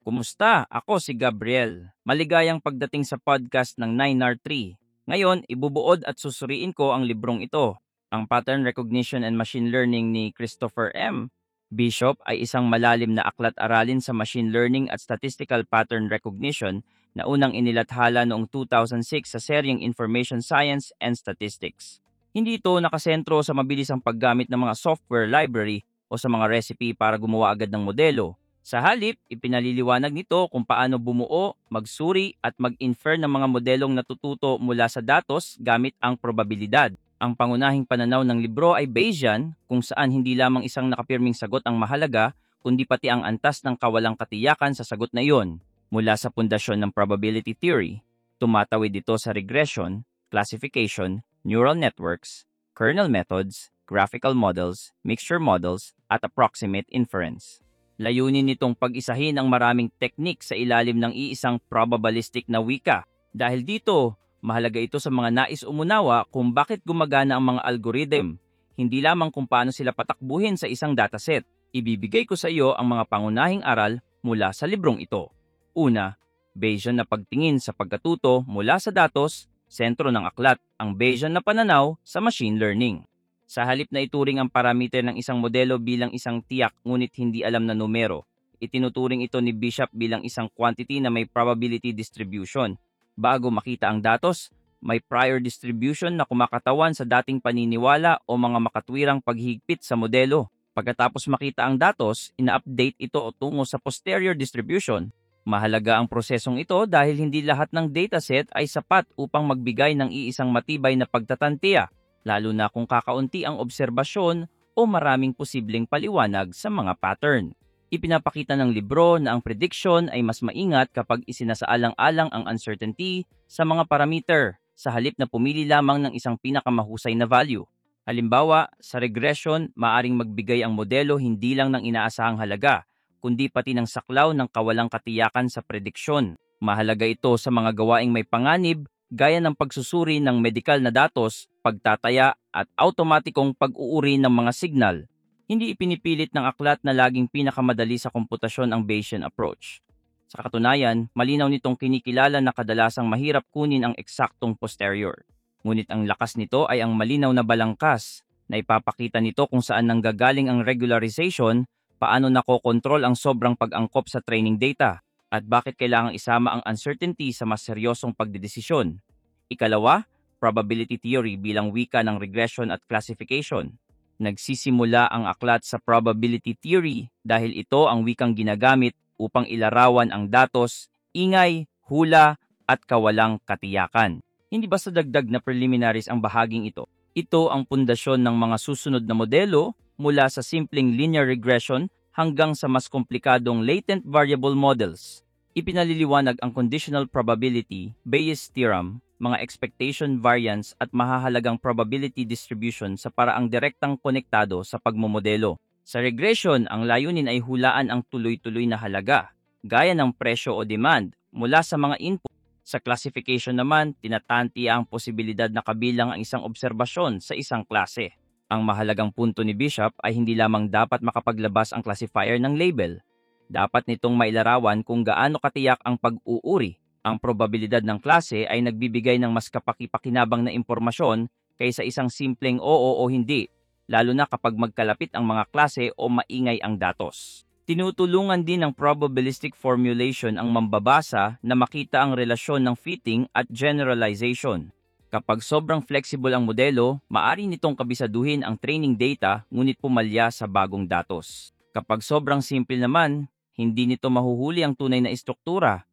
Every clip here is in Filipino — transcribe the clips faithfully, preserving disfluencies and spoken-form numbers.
Kumusta? Ako si Gabriel. Maligayang pagdating sa podcast ng nine R three. Ngayon, ibubuod at susuriin ko ang librong ito. Ang Pattern Recognition and Machine Learning ni Christopher M. Bishop ay isang malalim na aklat-aralin sa machine learning at statistical pattern recognition na unang inilathala noong two thousand six sa seryeng Information Science and Statistics. Hindi ito nakasentro sa mabilisang paggamit ng mga software library o sa mga recipe para gumawa agad ng modelo. Sa halip, ipinaliliwanag nito kung paano bumuo, magsuri at mag-infer ng mga modelong natututo mula sa datos gamit ang probabilidad. Ang pangunahing pananaw ng libro ay Bayesian, kung saan hindi lamang isang nakapirming sagot ang mahalaga, kundi pati ang antas ng kawalang katiyakan sa sagot na iyon. Mula sa pundasyon ng probability theory, tumatawid ito sa regression, classification, neural networks, kernel methods, graphical models, mixture models, at approximate inference. Layunin nitong pag-isahin ang maraming teknik sa ilalim ng iisang probabilistic na wika. Dahil dito, mahalaga ito sa mga nais umunawa kung bakit gumagana ang mga algorithm, hindi lamang kung paano sila patakbuhin sa isang dataset. Ibibigay ko sa iyo ang mga pangunahing aral mula sa librong ito. Una, Bayesian na pagtingin sa pagkatuto mula sa datos, sentro ng aklat, ang Bayesian na pananaw sa machine learning. Sa halip na ituring ang parameter ng isang modelo bilang isang tiyak ngunit hindi alam na numero, itinuturing ito ni Bishop bilang isang quantity na may probability distribution. Bago makita ang datos, may prior distribution na kumakatawan sa dating paniniwala o mga makatwirang paghigpit sa modelo. Pagkatapos makita ang datos, ina-update ito o tungo sa posterior distribution. Mahalaga ang prosesong ito dahil hindi lahat ng dataset ay sapat upang magbigay ng iisang matibay na pagtatantiya, lalo na kung kakaunti ang obserbasyon o maraming posibleng paliwanag sa mga pattern. Ipinapakita ng libro na ang prediction ay mas maingat kapag isinasaalang-alang ang uncertainty sa mga parameter sa halip na pumili lamang ng isang pinakamahusay na value. Halimbawa, sa regression, maaring magbigay ang modelo hindi lang ng inaasahang halaga, kundi pati ng saklaw ng kawalang katiyakan sa prediksyon. Mahalaga ito sa mga gawaing may panganib gaya ng pagsusuri ng medikal na datos, pagtataya at automatikong pag-uuri ng mga signal. Hindi ipinipilit ng aklat na laging pinakamadali sa komputasyon ang Bayesian approach. Sa katunayan, malinaw nitong kinikilala na kadalasang mahirap kunin ang eksaktong posterior. Ngunit ang lakas nito ay ang malinaw na balangkas na ipapakita nito kung saan nanggagaling ang regularization, paano nakokontrol ang sobrang pag-angkop sa training data, at bakit kailangang isama ang uncertainty sa mas seryosong pagdedesisyon. Ikalawa, probability theory bilang wika ng regression at classification. Nagsisimula ang aklat sa probability theory dahil ito ang wikang ginagamit upang ilarawan ang datos, ingay, hula, at kawalang katiyakan. Hindi basta dagdag na preliminaries ang bahaging ito. Ito ang pundasyon ng mga susunod na modelo mula sa simpleng linear regression hanggang sa mas komplikadong latent variable models. Ipinaliliwanag ang conditional probability, Bayes' theorem, mga expectation variance at mahahalagang probability distribution sa paraang direktang konektado sa pagmomodelo. Sa regression, ang layunin ay hulaan ang tuloy-tuloy na halaga, gaya ng presyo o demand, mula sa mga input. Sa classification naman, tinatantiya ang posibilidad na kabilang ang isang obserbasyon sa isang klase. Ang mahalagang punto ni Bishop ay hindi lamang dapat makapaglabas ang classifier ng label. Dapat nitong mailarawan kung gaano katiyak ang pag-uuri. Ang probabilidad ng klase ay nagbibigay ng mas kapaki-pakinabang na impormasyon kaysa isang simpleng oo o hindi, lalo na kapag magkalapit ang mga klase o maingay ang datos. Tinutulungan din ng probabilistic formulation ang mambabasa na makita ang relasyon ng fitting at generalization. Kapag sobrang flexible ang modelo, maaari nitong kabisaduhin ang training data ngunit pumalya sa bagong datos. Kapag sobrang simple naman, hindi nito mahuhuli ang tunay na istruktura.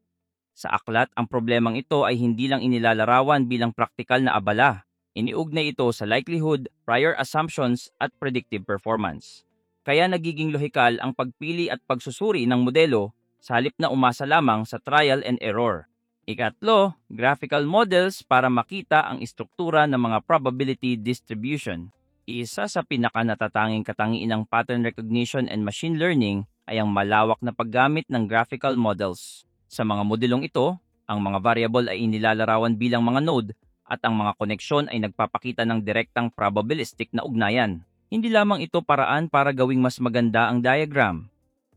Sa aklat, ang problemang ito ay hindi lang inilalarawan bilang praktikal na abala. Iniugnay ito sa likelihood, prior assumptions at predictive performance. Kaya nagiging lohikal ang pagpili at pagsusuri ng modelo sa halip na umasa lamang sa trial and error. Ikatlo, graphical models para makita ang istruktura ng mga probability distribution. Isa sa pinakanatatanging katangian ng pattern recognition and machine learning ay ang malawak na paggamit ng graphical models. Sa mga modelong ito, ang mga variable ay inilalarawan bilang mga node at ang mga koneksyon ay nagpapakita ng direktang probabilistic na ugnayan. Hindi lamang ito paraan para gawing mas maganda ang diagram.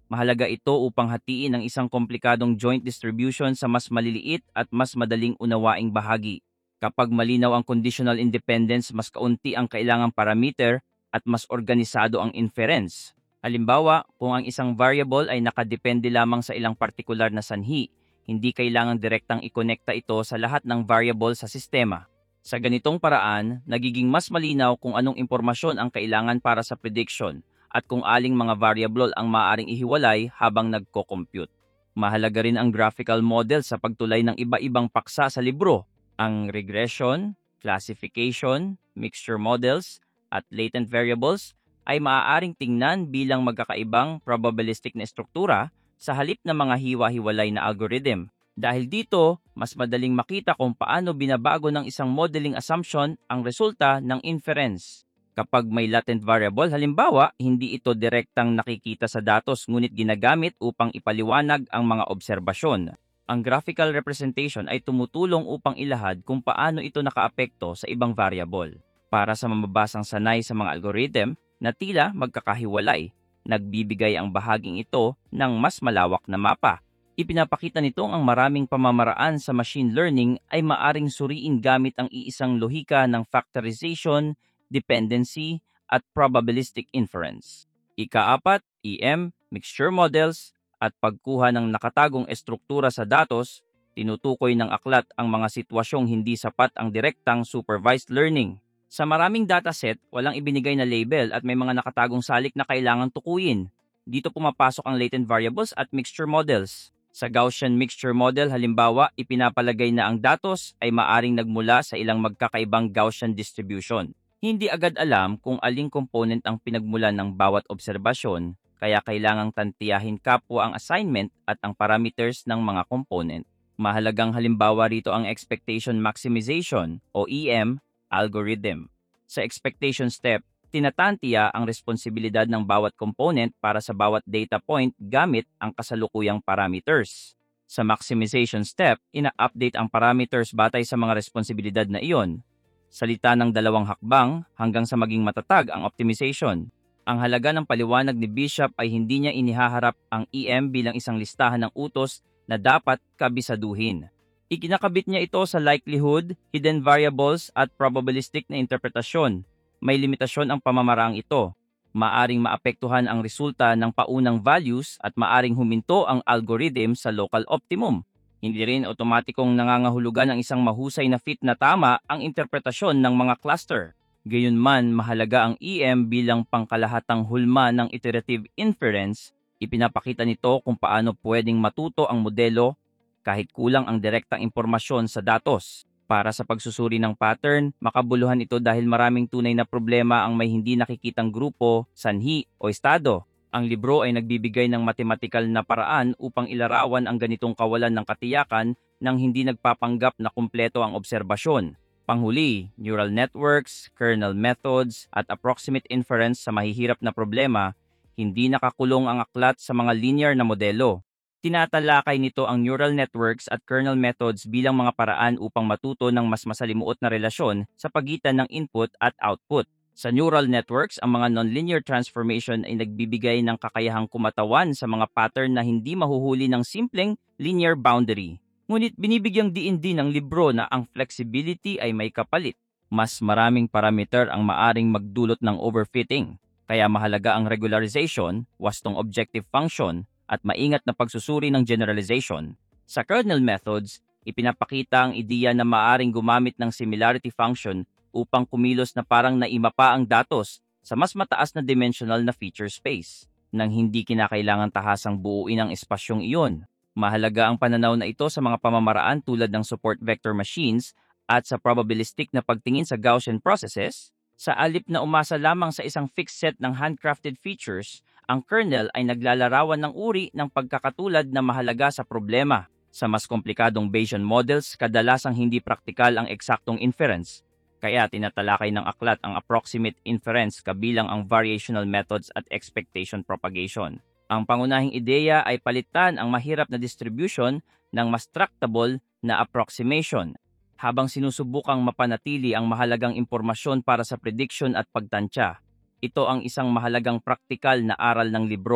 Mahalaga ito upang hatiin ang isang komplikadong joint distribution sa mas maliliit at mas madaling unawaing bahagi. Kapag malinaw ang conditional independence, mas kaunti ang kailangang parameter at mas organisado ang inference. Halimbawa, kung ang isang variable ay nakadepende lamang sa ilang partikular na sanhi, hindi kailangang direktang ikonekta ito sa lahat ng variable sa sistema. Sa ganitong paraan, nagiging mas malinaw kung anong impormasyon ang kailangan para sa prediction at kung aling mga variable ang maaaring ihiwalay habang nagko-compute. Mahalaga rin ang graphical model sa pagtulay ng iba-ibang paksa sa libro. Ang regression, classification, mixture models, at latent variables ay maaaring tingnan bilang magkakaibang probabilistic na struktura sa halip na mga hiwa-hiwalay na algorithm. Dahil dito, mas madaling makita kung paano binabago ng isang modeling assumption ang resulta ng inference. Kapag may latent variable, halimbawa, hindi ito direktang nakikita sa datos ngunit ginagamit upang ipaliwanag ang mga obserbasyon. Ang graphical representation ay tumutulong upang ilahad kung paano ito nakaapekto sa ibang variable. Para sa mamabasang sanay sa mga algorithm na tila magkakahiwalay, nagbibigay ang bahaging ito ng mas malawak na mapa. Ipinapakita nito ang maraming pamamaraan sa machine learning ay maaring suriin gamit ang iisang lohika ng factorization, dependency, at probabilistic inference. Ikaapat, E M, mixture models, at pagkuha ng nakatagong estruktura sa datos, tinutukoy ng aklat ang mga sitwasyong hindi sapat ang direktang supervised learning. Sa maraming dataset, walang ibinigay na label at may mga nakatagong salik na kailangang tukuyin. Dito pumapasok ang latent variables at mixture models. Sa Gaussian mixture model, halimbawa, ipinapalagay na ang datos ay maaring nagmula sa ilang magkakaibang Gaussian distribution. Hindi agad alam kung aling component ang pinagmulan ng bawat obserbasyon, kaya kailangang tantiyahin kapwa ang assignment at ang parameters ng mga component. Mahalagang halimbawa rito ang expectation maximization o E M algorithm. Sa expectation step, tinatantiya ang responsibilidad ng bawat component para sa bawat data point gamit ang kasalukuyang parameters. Sa maximization step, ina-update ang parameters batay sa mga responsibilidad na iyon. Salita ng dalawang hakbang hanggang sa maging matatag ang optimization. Ang halaga ng paliwanag ni Bishop ay hindi niya inihaharap ang E M bilang isang listahan ng utos na dapat kabisaduhin. Ikinakabit niya ito sa likelihood, hidden variables at probabilistic na interpretasyon. May limitasyon ang pamamaraang ito. Maaring maapektuhan ang resulta ng paunang values at maaring huminto ang algorithm sa local optimum. Hindi rin otomatikong nangangahulugan ang isang mahusay na fit na tama ang interpretasyon ng mga cluster. Gayunman, mahalaga ang E M bilang pangkalahatang hulma ng iterative inference. Ipinapakita nito kung paano pwedeng matuto ang modelo kahit kulang ang direktang impormasyon sa datos. Para sa pagsusuri ng pattern, makabuluhan ito dahil maraming tunay na problema ang may hindi nakikitang grupo, sanhi o estado. Ang libro ay nagbibigay ng matematikal na paraan upang ilarawan ang ganitong kawalan ng katiyakan nang hindi nagpapanggap na kumpleto ang obserbasyon. Panghuli, neural networks, kernel methods, at approximate inference sa mahihirap na problema, hindi nakakulong ang aklat sa mga linear na modelo. Tinatalakay nito ang neural networks at kernel methods bilang mga paraan upang matuto ng mas masalimuot na relasyon sa pagitan ng input at output. Sa neural networks, ang mga nonlinear transformation ay nagbibigay ng kakayahang kumatawan sa mga pattern na hindi mahuhuli ng simpleng linear boundary. Ngunit binibigyang diin din ng libro na ang flexibility ay may kapalit. Mas maraming parameter ang maaring magdulot ng overfitting, kaya mahalaga ang regularization, wastong objective function, at maingat na pagsusuri ng generalization. Sa kernel methods, ipinapakita ang ideya na maaring gumamit ng similarity function upang kumilos na parang naimapa ang datos sa mas mataas na dimensional na feature space, nang hindi kinakailangan tahasang buuin ang espasyong iyon. Mahalaga ang pananaw na ito sa mga pamamaraan tulad ng support vector machines at sa probabilistic na pagtingin sa Gaussian processes. Sa alip na umasa lamang sa isang fixed set ng handcrafted features, ang kernel ay naglalarawan ng uri ng pagkakatulad na mahalaga sa problema. Sa mas komplikadong Bayesian models, kadalasang hindi praktikal ang eksaktong inference. Kaya tinatalakay ng aklat ang approximate inference kabilang ang variational methods at expectation propagation. Ang pangunahing ideya ay palitan ang mahirap na distribution ng mas tractable na approximation, habang sinusubukang mapanatili ang mahalagang impormasyon para sa prediction at pagtansya. Ito ang isang mahalagang praktikal na aral ng libro.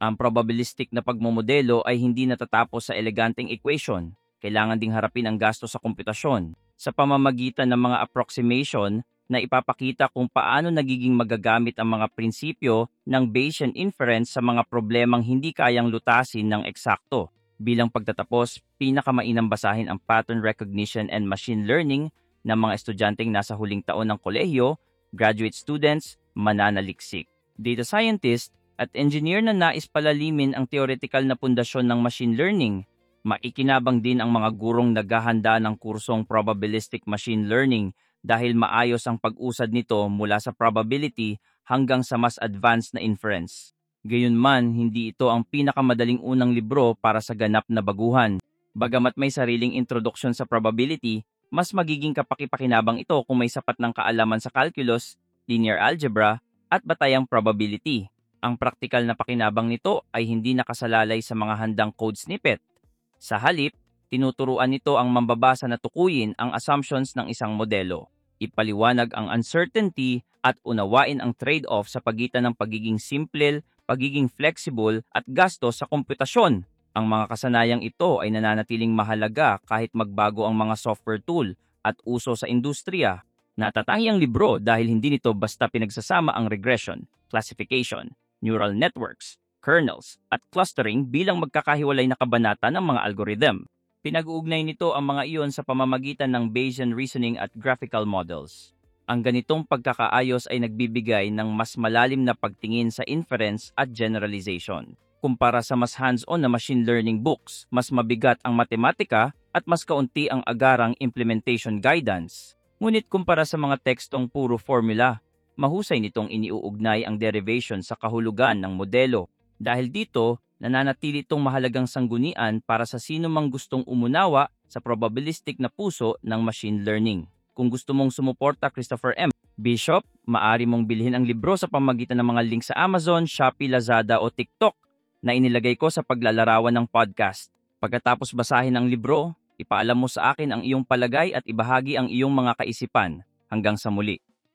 Ang probabilistic na pagmomodelo ay hindi natatapos sa eleganteng equation. Kailangan ding harapin ang gasto sa komputasyon sa pamamagitan ng mga approximation na ipapakita kung paano nagiging magagamit ang mga prinsipyo ng Bayesian inference sa mga problemang hindi kayang lutasin ng eksakto. Bilang pagtatapos, pinakamainam basahin ang Pattern Recognition and Machine Learning ng mga estudyanteng nasa huling taon ng kolehiyo, graduate students, mananaliksik, data scientist, at engineer na nais palalimin ang theoretical na pundasyon ng machine learning. Maikinabang din ang mga gurong naghahanda ng kursong probabilistic machine learning dahil maayos ang pag-usad nito mula sa probability hanggang sa mas advanced na inference. Gayunman, hindi ito ang pinakamadaling unang libro para sa ganap na baguhan. Bagamat may sariling introduction sa probability, mas magiging kapakipakinabang ito kung may sapat ng kaalaman sa calculus, linear algebra, at batayang probability. Ang praktikal na pakinabang nito ay hindi nakasalalay sa mga handang code snippet. Sa halip, tinuturuan nito ang mambabasa na tukuyin ang assumptions ng isang modelo, ipaliwanag ang uncertainty at unawain ang trade-off sa pagitan ng pagiging simple, pagiging flexible at gastos sa komputasyon. Ang mga kasanayang ito ay nananatiling mahalaga kahit magbago ang mga software tool at uso sa industriya. Natatangi ang libro dahil hindi nito basta pinagsasama ang regression, classification, neural networks, kernels, at clustering bilang magkakahiwalay na kabanata ng mga algorithm. Pinag-uugnay nito ang mga iyon sa pamamagitan ng Bayesian reasoning at graphical models. Ang ganitong pagkakaayos ay nagbibigay ng mas malalim na pagtingin sa inference at generalization. Kumpara sa mas hands-on na machine learning books, mas mabigat ang matematika at mas kaunti ang agarang implementation guidance. Ngunit kumpara sa mga tekstong puro formula, mahusay nitong iniuugnay ang derivation sa kahulugan ng modelo. Dahil dito, nananatili itong mahalagang sanggunian para sa sino mang gustong umunawa sa probabilistic na puso ng machine learning. Kung gusto mong sumuporta, Christopher M. Bishop, maaari mong bilhin ang libro sa pamamagitan ng mga link sa Amazon, Shopee, Lazada o TikTok na inilagay ko sa paglalarawan ng podcast. Pagkatapos basahin ang libro, ipaalam mo sa akin ang iyong palagay at ibahagi ang iyong mga kaisipan. Hanggang sa muli.